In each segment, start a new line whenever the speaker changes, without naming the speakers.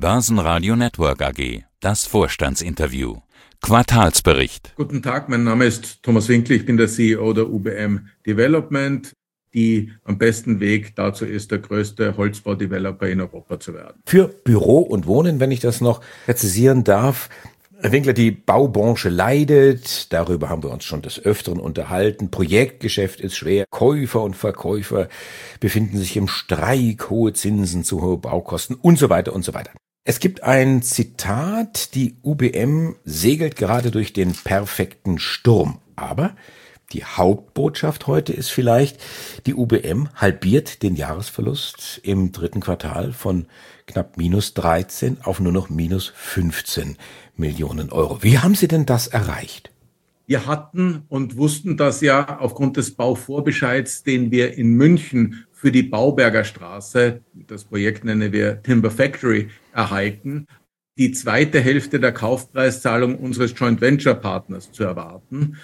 Börsenradio Network AG. Das Vorstandsinterview. Quartalsbericht.
Guten Tag, mein Name ist Thomas Winkler, ich bin der CEO der UBM Development, die am besten Weg dazu ist, der größte Holzbaudeveloper in Europa zu werden.
Für Büro und Wohnen, wenn ich das noch präzisieren darf. Herr Winkler, die Baubranche leidet, darüber haben wir uns schon des Öfteren unterhalten. Projektgeschäft ist schwer, Käufer und Verkäufer befinden sich im Streik, hohe Zinsen, zu hohe Baukosten und so weiter und so weiter. Es gibt ein Zitat, die UBM segelt gerade durch den perfekten Sturm. Aber die Hauptbotschaft heute ist vielleicht, die UBM halbiert den Jahresverlust im dritten Quartal von knapp minus 13 auf nur noch minus 15 Millionen Euro. Wie haben Sie denn das erreicht?
Wir hatten und wussten das ja aufgrund des Bauvorbescheids, den wir in München für die Bauberger Straße, das Projekt nennen wir Timber Factory, erhalten, die zweite Hälfte der Kaufpreiszahlung unseres Joint Venture Partners zu erwarten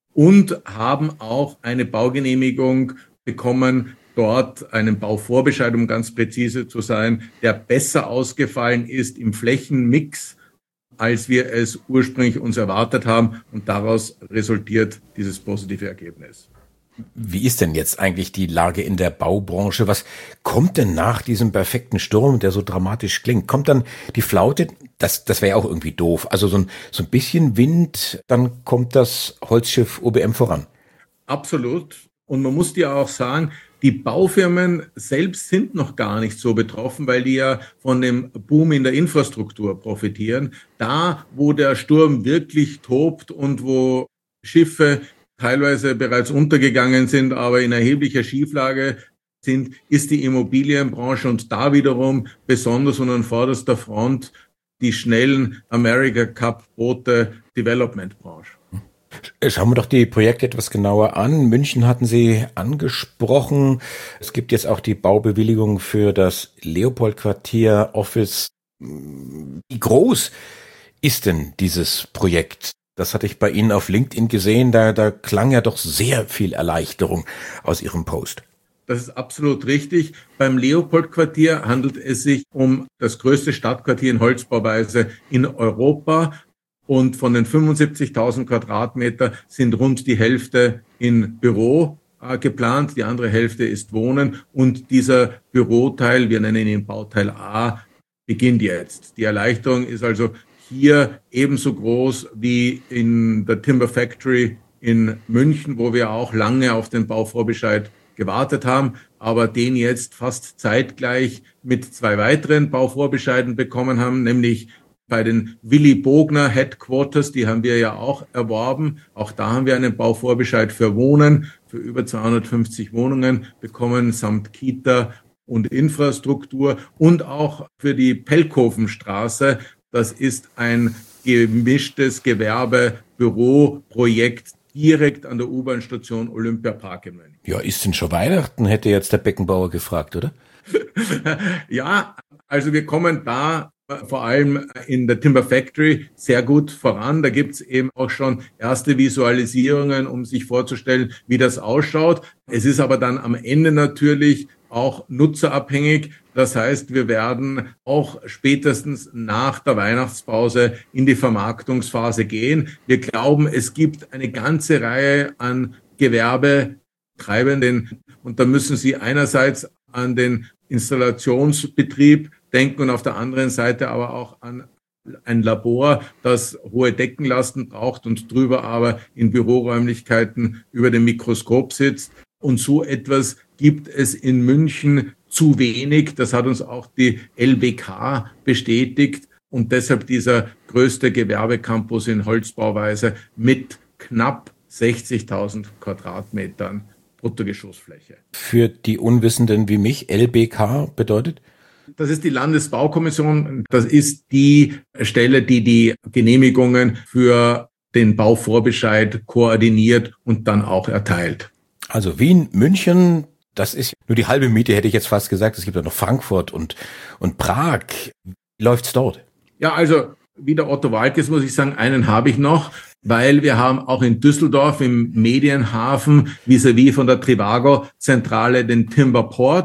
und haben auch eine Baugenehmigung bekommen, dort einen Bauvorbescheid, um ganz präzise zu sein, der besser ausgefallen ist im Flächenmix, als wir es ursprünglich uns erwartet haben. Und daraus resultiert dieses positive Ergebnis.
Wie ist denn jetzt eigentlich die Lage in der Baubranche? Was kommt denn nach diesem perfekten Sturm, der so dramatisch klingt? Kommt dann die Flaute? Das wäre ja auch irgendwie doof. Also so ein bisschen Wind, dann kommt das Holzschiff UBM voran.
Absolut. Und man muss dir auch sagen, die Baufirmen selbst sind noch gar nicht so betroffen, weil die ja von dem Boom in der Infrastruktur profitieren. Da, wo der Sturm wirklich tobt und wo Schiffe teilweise bereits untergegangen sind, aber in erheblicher Schieflage sind, ist die Immobilienbranche und da wiederum besonders und an vorderster Front die schnellen America Cup Boote Development-Branche.
Schauen wir doch die Projekte etwas genauer an. München hatten Sie angesprochen. Es gibt jetzt auch die Baubewilligung für das Leopold-Quartier Office. Wie groß ist denn dieses Projekt? Das hatte ich bei Ihnen auf LinkedIn gesehen. Da klang ja doch sehr viel Erleichterung aus Ihrem Post.
Das ist absolut richtig. Beim Leopold-Quartier handelt es sich um das größte Stadtquartier in Holzbauweise in Europa. Und von den 75.000 Quadratmeter sind rund die Hälfte in Büro geplant, die andere Hälfte ist Wohnen. Und dieser Büroteil, wir nennen ihn Bauteil A, beginnt jetzt. Die Erleichterung ist also hier ebenso groß wie in der Timber Factory in München, wo wir auch lange auf den Bauvorbescheid gewartet haben, aber den jetzt fast zeitgleich mit zwei weiteren Bauvorbescheiden bekommen haben, nämlich bei den Willy Bogner Headquarters, die haben wir ja auch erworben. Auch da haben wir einen Bauvorbescheid für Wohnen, für über 250 Wohnungen bekommen, samt Kita und Infrastruktur und auch für die Pelkhofenstraße. Das ist ein gemischtes Gewerbe-Büro-Projekt direkt an der U-Bahn-Station Olympiapark in München.
Ja, ist denn schon Weihnachten, hätte jetzt der Beckenbauer gefragt, oder?
Ja, also wir kommen da vor allem in der Timber Factory sehr gut voran. Da gibt's eben auch schon erste Visualisierungen, um sich vorzustellen, wie das ausschaut. Es ist aber dann am Ende natürlich auch nutzerabhängig. Das heißt, wir werden auch spätestens nach der Weihnachtspause in die Vermarktungsphase gehen. Wir glauben, es gibt eine ganze Reihe an Gewerbetreibenden und da müssen Sie einerseits an den Installationsbetrieb denken und auf der anderen Seite aber auch an ein Labor, das hohe Deckenlasten braucht und drüber aber in Büroräumlichkeiten über dem Mikroskop sitzt. Und so etwas gibt es in München zu wenig. Das hat uns auch die LBK bestätigt. Und deshalb dieser größte Gewerbecampus in Holzbauweise mit knapp 60.000 Quadratmetern Bruttogeschossfläche.
Für die Unwissenden wie mich, LBK bedeutet?
Das ist die Landesbaukommission. Das ist die Stelle, die die Genehmigungen für den Bauvorbescheid koordiniert und dann auch erteilt.
Also Wien, München, das ist nur die halbe Miete, hätte ich jetzt fast gesagt. Es gibt ja noch Frankfurt und Prag. Wie läuft's dort?
Ja, also wie der Otto Waalkes muss ich sagen, einen habe ich noch, weil wir haben auch in Düsseldorf im Medienhafen vis-à-vis von der Trivago-Zentrale den Timber Port,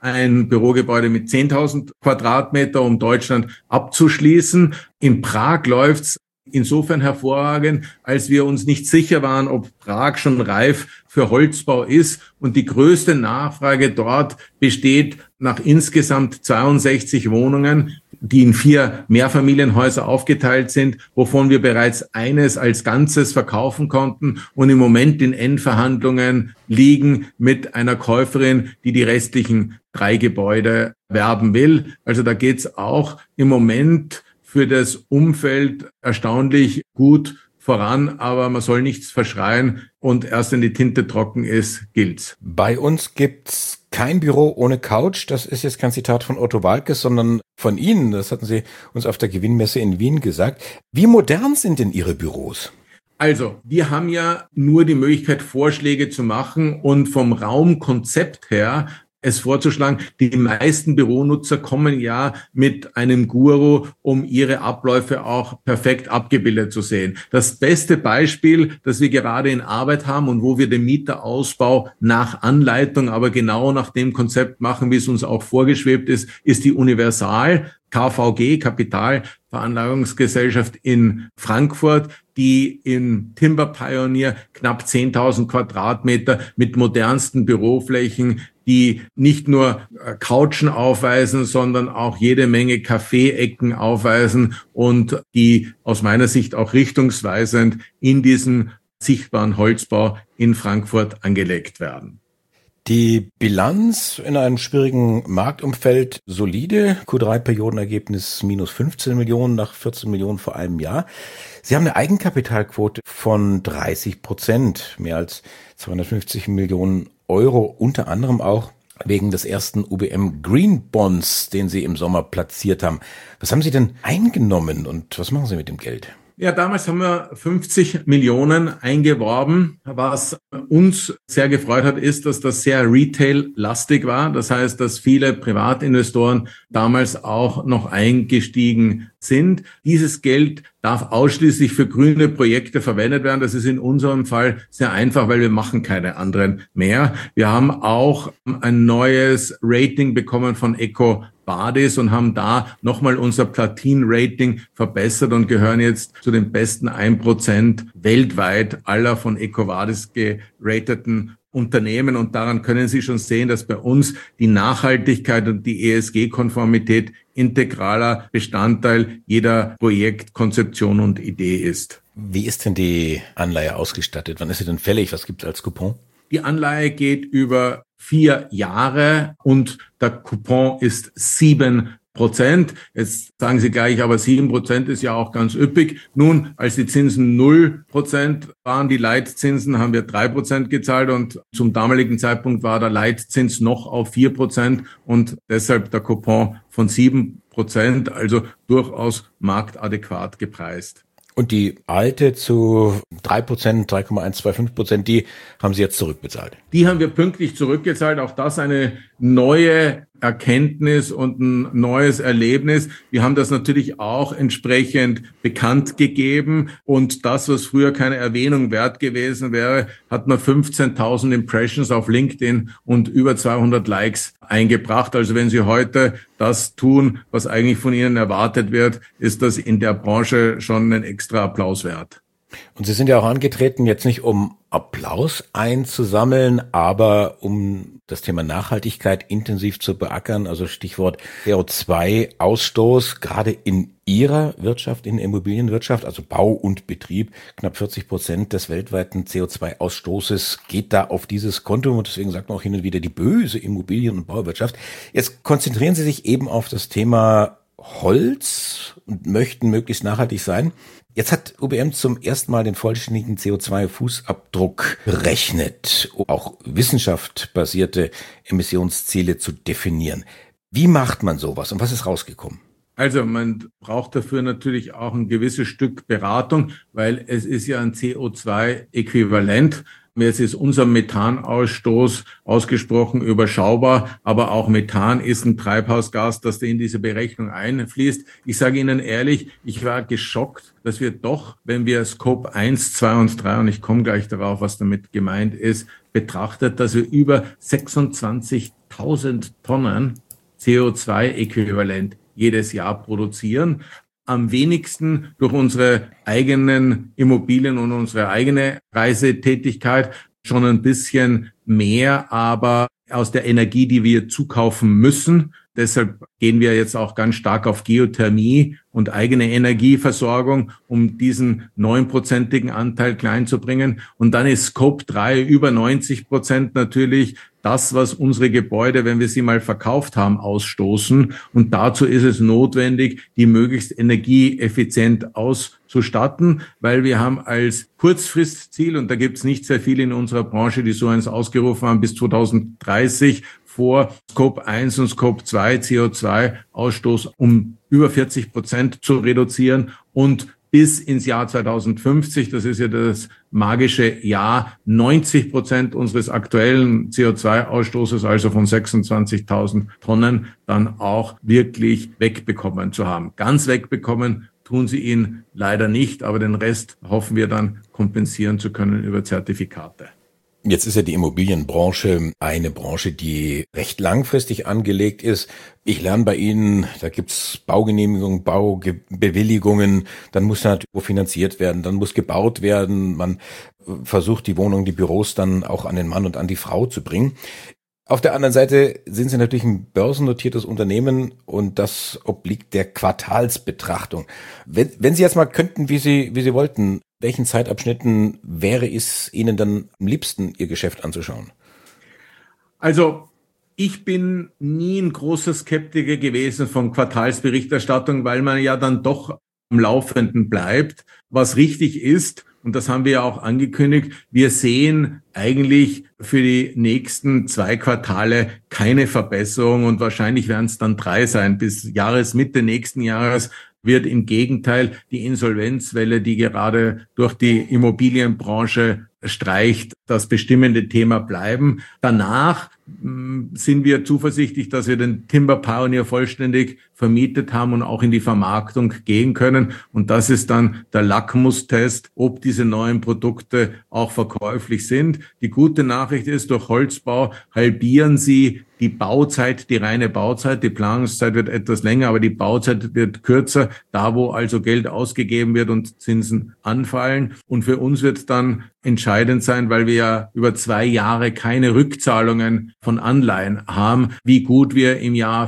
ein Bürogebäude mit 10.000 Quadratmeter, um Deutschland abzuschließen. In Prag läuft's insofern hervorragend, als wir uns nicht sicher waren, ob Prag schon reif für Holzbau ist. Und die größte Nachfrage dort besteht nach insgesamt 62 Wohnungen, die in 4 Mehrfamilienhäuser aufgeteilt sind, wovon wir bereits eines als Ganzes verkaufen konnten und im Moment in Endverhandlungen liegen mit einer Käuferin, die die restlichen 3 Gebäude werben will. Also da geht's auch im Moment für das Umfeld erstaunlich gut voran, aber man soll nichts verschreien und erst wenn die Tinte trocken ist, gilt's.
Bei uns gibt's kein Büro ohne Couch. Das ist jetzt kein Zitat von Otto Waalkes, sondern von Ihnen. Das hatten Sie uns auf der Gewinnmesse in Wien gesagt. Wie modern sind denn Ihre Büros?
Also, wir haben ja nur die Möglichkeit, Vorschläge zu machen und vom Raumkonzept her es vorzuschlagen. Die meisten Büronutzer kommen ja mit einem Guru, um ihre Abläufe auch perfekt abgebildet zu sehen. Das beste Beispiel, das wir gerade in Arbeit haben und wo wir den Mieterausbau nach Anleitung, aber genau nach dem Konzept machen, wie es uns auch vorgeschwebt ist, ist die Universal KVG, Kapitalveranlagungsgesellschaft in Frankfurt, die in Timber Pioneer knapp 10.000 Quadratmeter mit modernsten Büroflächen, die nicht nur Couchen aufweisen, sondern auch jede Menge Kaffeeecken aufweisen und die aus meiner Sicht auch richtungsweisend in diesen sichtbaren Holzbau in Frankfurt angelegt werden.
Die Bilanz in einem schwierigen Marktumfeld solide. Q3-Periodenergebnis minus 15 Millionen nach 14 Millionen vor einem Jahr. Sie haben eine Eigenkapitalquote von 30%, mehr als 250 Millionen Euro, unter anderem auch wegen des ersten UBM Green Bonds, den Sie im Sommer platziert haben. Was haben Sie denn eingenommen und was machen Sie mit dem Geld?
Ja, damals haben wir 50 Millionen eingeworben. Was uns sehr gefreut hat, ist, dass das sehr Retail-lastig war. Das heißt, dass viele Privatinvestoren damals auch noch eingestiegen sind. Dieses Geld darf ausschließlich für grüne Projekte verwendet werden. Das ist in unserem Fall sehr einfach, weil wir machen keine anderen mehr. Wir haben auch ein neues Rating bekommen von EcoVadis und haben da nochmal unser Platin-Rating verbessert und gehören jetzt zu den besten 1% weltweit aller von EcoVadis gerateten Unternehmen. Und daran können Sie schon sehen, dass bei uns die Nachhaltigkeit und die ESG-Konformität integraler Bestandteil jeder Projektkonzeption und Idee ist.
Wie ist denn die Anleihe ausgestattet? Wann ist sie denn fällig? Was gibt es als Coupon?
Die Anleihe geht über 4 Jahre und der Coupon ist 7%. Jetzt sagen Sie gleich, aber 7% ist ja auch ganz üppig. Nun, als die Zinsen 0% waren, die Leitzinsen, haben wir 3% gezahlt und zum damaligen Zeitpunkt war der Leitzins noch auf 4% und deshalb der Coupon von 7%, also durchaus marktadäquat gepreist.
Und die alte zu 3%, 3,125%, die haben Sie jetzt zurückbezahlt?
Die haben wir pünktlich zurückgezahlt. Auch das eine neue Erkenntnis und ein neues Erlebnis. Wir haben das natürlich auch entsprechend bekannt gegeben. Und das, was früher keine Erwähnung wert gewesen wäre, hat man 15.000 Impressions auf LinkedIn und über 200 Likes eingebracht. Also wenn Sie heute das tun, was eigentlich von Ihnen erwartet wird, ist das in der Branche schon ein extra Applaus wert.
Und Sie sind ja auch angetreten, jetzt nicht um Applaus einzusammeln, aber um das Thema Nachhaltigkeit intensiv zu beackern, also Stichwort CO2-Ausstoß, gerade in Ihrer Wirtschaft, in der Immobilienwirtschaft, also Bau und Betrieb, knapp 40% des weltweiten CO2-Ausstoßes geht da auf dieses Konto und deswegen sagt man auch hin und wieder die böse Immobilien- und Bauwirtschaft. Jetzt konzentrieren Sie sich eben auf das Thema Holz und möchten möglichst nachhaltig sein. Jetzt hat UBM zum ersten Mal den vollständigen CO2-Fußabdruck berechnet, um auch wissenschaftsbasierte Emissionsziele zu definieren. Wie macht man sowas und was ist rausgekommen?
Also man braucht dafür natürlich auch ein gewisses Stück Beratung, weil es ist ja ein CO2-Äquivalent. Jetzt ist unser Methanausstoß ausgesprochen überschaubar, aber auch Methan ist ein Treibhausgas, das in diese Berechnung einfließt. Ich sage Ihnen ehrlich, ich war geschockt, dass wir doch, wenn wir Scope 1, 2 und 3, und ich komme gleich darauf, was damit gemeint ist, betrachtet, dass wir über 26.000 Tonnen CO2-Äquivalent jedes Jahr produzieren. Am wenigsten durch unsere eigenen Immobilien und unsere eigene Reisetätigkeit, schon ein bisschen mehr, aber aus der Energie, die wir zukaufen müssen. Deshalb gehen wir jetzt auch ganz stark auf Geothermie und eigene Energieversorgung, um diesen 9%igen Anteil klein zu bringen. Und dann ist Scope 3 über 90% natürlich das, was unsere Gebäude, wenn wir sie mal verkauft haben, ausstoßen. Und dazu ist es notwendig, die möglichst energieeffizient auszustatten, weil wir haben als Kurzfristziel, und da gibt es nicht sehr viele in unserer Branche, die so eins ausgerufen haben, bis 2030 vor, Scope 1 und Scope 2 CO2-Ausstoß um über 40% zu reduzieren und bis ins Jahr 2050, das ist ja das magische Jahr, 90% unseres aktuellen CO2-Ausstoßes, also von 26.000 Tonnen, dann auch wirklich wegbekommen zu haben. Ganz wegbekommen tun sie ihn leider nicht, aber den Rest hoffen wir dann kompensieren zu können über Zertifikate.
Jetzt ist ja die Immobilienbranche eine Branche, die recht langfristig angelegt ist. Ich lerne bei Ihnen, da gibt's Baugenehmigungen, Baubewilligungen, dann muss natürlich finanziert werden, dann muss gebaut werden, man versucht die Wohnungen, die Büros dann auch an den Mann und an die Frau zu bringen. Auf der anderen Seite sind Sie natürlich ein börsennotiertes Unternehmen und das obliegt der Quartalsbetrachtung. Wenn Sie jetzt mal könnten, wie Sie wollten, welchen Zeitabschnitten wäre es Ihnen dann am liebsten, Ihr Geschäft anzuschauen?
Also ich bin nie ein großer Skeptiker gewesen von Quartalsberichterstattung, weil man ja dann doch am Laufenden bleibt, was richtig ist. Und das haben wir ja auch angekündigt. Wir sehen eigentlich für die nächsten 2 Quartale keine Verbesserung und wahrscheinlich werden es dann 3 sein. Bis Jahresmitte nächsten Jahres wird im Gegenteil die Insolvenzwelle, die gerade durch die Immobilienbranche streicht, das bestimmende Thema bleiben. Danach sind wir zuversichtlich, dass wir den Timber Pioneer vollständig vermietet haben und auch in die Vermarktung gehen können. Und das ist dann der Lackmustest, ob diese neuen Produkte auch verkäuflich sind. Die gute Nachricht ist, durch Holzbau halbieren Sie die Bauzeit, die reine Bauzeit. Die Planungszeit wird etwas länger, aber die Bauzeit wird kürzer, da wo also Geld ausgegeben wird und Zinsen anfallen. Und für uns wird dann entscheidend sein, weil wir ja über 2 Jahre keine Rückzahlungen von Anleihen haben, wie gut wir im Jahr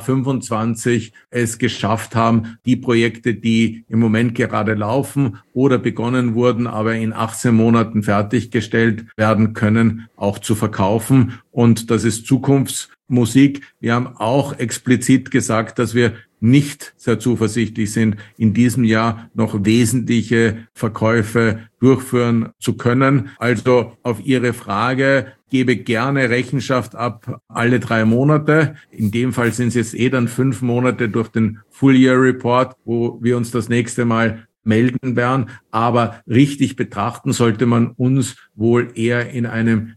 25 es geschafft haben, die Projekte, die im Moment gerade laufen oder begonnen wurden, aber in 18 Monaten fertiggestellt werden können, auch zu verkaufen. Und das ist Zukunftsmusik. Wir haben auch explizit gesagt, dass wir nicht sehr zuversichtlich sind, in diesem Jahr noch wesentliche Verkäufe durchführen zu können. Also auf Ihre Frage, gebe gerne Rechenschaft ab alle 3 Monate. In dem Fall sind es jetzt dann 5 Monate durch den Full-Year-Report, wo wir uns das nächste Mal melden werden. Aber richtig betrachten sollte man uns wohl eher in einem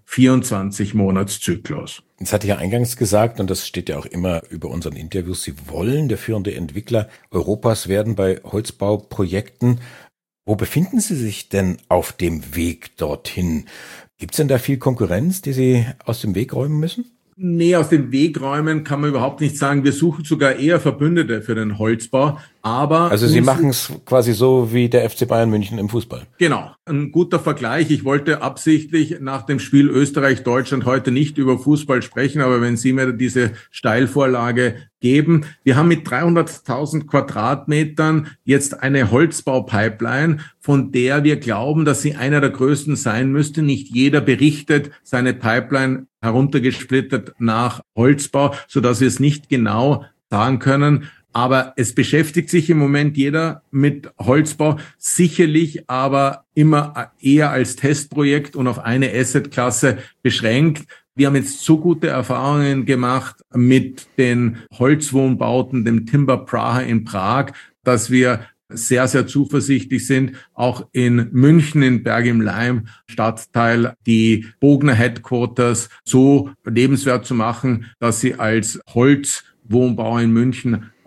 24-Monats-Zyklus.
Das hatte ich ja eingangs gesagt, und das steht ja auch immer über unseren Interviews, Sie wollen der führende Entwickler Europas werden bei Holzbauprojekten. Wo befinden Sie sich denn auf dem Weg dorthin? Gibt es denn da viel Konkurrenz, die Sie aus dem Weg räumen müssen?
Nee, aus dem Weg räumen kann man überhaupt nicht sagen. Wir suchen sogar eher Verbündete für den Holzbau. Aber
also Sie machen es quasi so wie der FC Bayern München im Fußball.
Genau, ein guter Vergleich. Ich wollte absichtlich nach dem Spiel Österreich-Deutschland heute nicht über Fußball sprechen, aber wenn Sie mir diese Steilvorlage geben. Wir haben mit 300.000 Quadratmetern jetzt eine Holzbaupipeline, von der wir glauben, dass sie einer der größten sein müsste. Nicht jeder berichtet seine Pipeline heruntergesplittert nach Holzbau, sodass wir es nicht genau sagen können. Aber es beschäftigt sich im Moment jeder mit Holzbau, sicherlich aber immer eher als Testprojekt und auf eine Assetklasse beschränkt. Wir haben jetzt so gute Erfahrungen gemacht mit den Holzwohnbauten, dem Timber Praha in Prag, dass wir sehr, sehr zuversichtlich sind, auch in München, in Berg im Laim Stadtteil, die Bogner Headquarters so lebenswert zu machen, dass sie als Holzwohnbau in München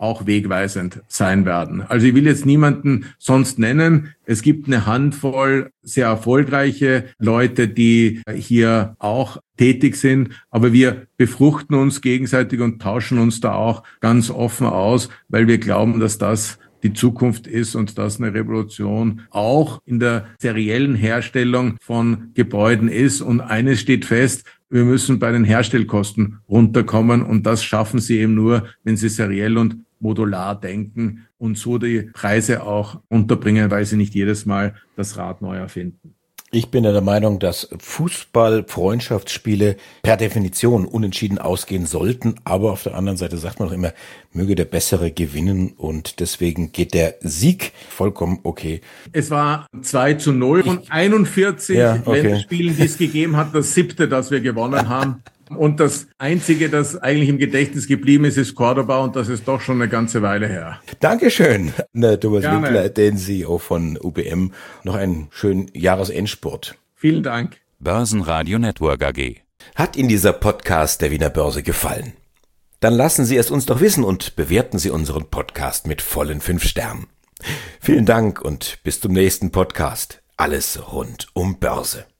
auch wegweisend sein werden. Also ich will jetzt niemanden sonst nennen. Es gibt eine Handvoll sehr erfolgreiche Leute, die hier auch tätig sind, aber wir befruchten uns gegenseitig und tauschen uns da auch ganz offen aus, weil wir glauben, dass das die Zukunft ist und dass eine Revolution auch in der seriellen Herstellung von Gebäuden ist. Und eines steht fest: Wir müssen bei den Herstellkosten runterkommen, und das schaffen sie eben nur, wenn sie seriell und modular denken und so die Preise auch unterbringen, weil sie nicht jedes Mal das Rad neu erfinden.
Ich bin der Meinung, dass Fußball-Freundschaftsspiele per Definition unentschieden ausgehen sollten. Aber auf der anderen Seite sagt man doch immer, möge der Bessere gewinnen. Und deswegen geht der Sieg vollkommen okay.
Es war 2:0 von 41 Länderspielen, die es gegeben hat. Das 7., das wir gewonnen haben. Und das Einzige, das eigentlich im Gedächtnis geblieben ist, ist Cordoba, und das ist doch schon eine ganze Weile her.
Dankeschön, Thomas Winkler, den CEO von UBM. Noch einen schönen Jahresendspurt.
Vielen Dank.
Börsenradio Network AG.
Hat Ihnen dieser Podcast der Wiener Börse gefallen? Dann lassen Sie es uns doch wissen und bewerten Sie unseren Podcast mit vollen 5 Sternen. Vielen Dank und bis zum nächsten Podcast. Alles rund um Börse.